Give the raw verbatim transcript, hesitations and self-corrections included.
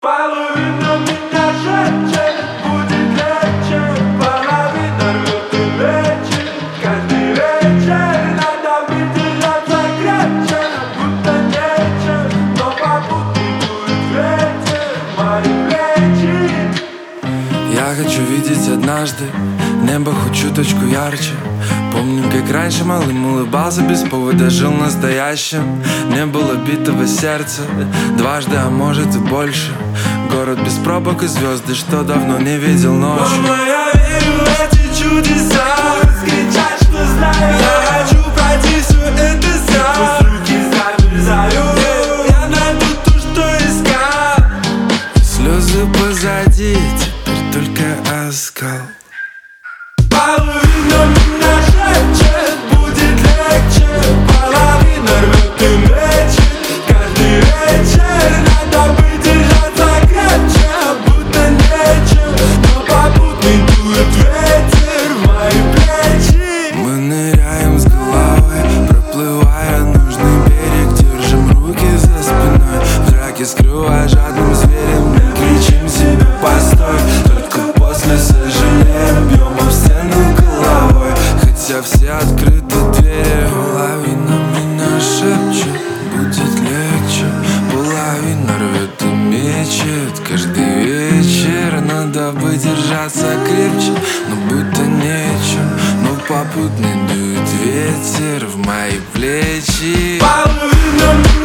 Половина меня шепчет, будет легче. Половина рвет и лечит. Каждый вечер надо выделяться крепче. Будто нечем, но попутный дует ветер в мои плечи. Я хочу видеть однажды небо хоть чуточку ярче. Помню, как раньше малым улыбался без повода, жил настоящим. Не было битого сердца дважды, а может и больше. Город без пробок и звезды, что давно не видел ночью. Мама, я верю в эти чудеса. Кричать, что знаю. Я хочу пройти все это сам. Пусть руки замерзают. Я найду то, что искал. Слезы позади, теперь только оскал. Половина меня шепчет, будет легче. Половина рвет и мечет. Каждый вечер надо выдержаться крепче. Будто нечем, но попутный дует ветер в мои плечи. Мы ныряем с головой, проплывая нужный берег. Держим руки за спиной, в драке скрывая жадным зверем. Мы кричим себе постой, только после сожалеем. Бьем об стену головой, хотя все открыты двери. Половина меня шепчет, будет легче. Половина рвет и мечет. Каждый вечер надо бы держаться крепче. Но будто нечем, но попутный дует ветер в мои плечи. Половина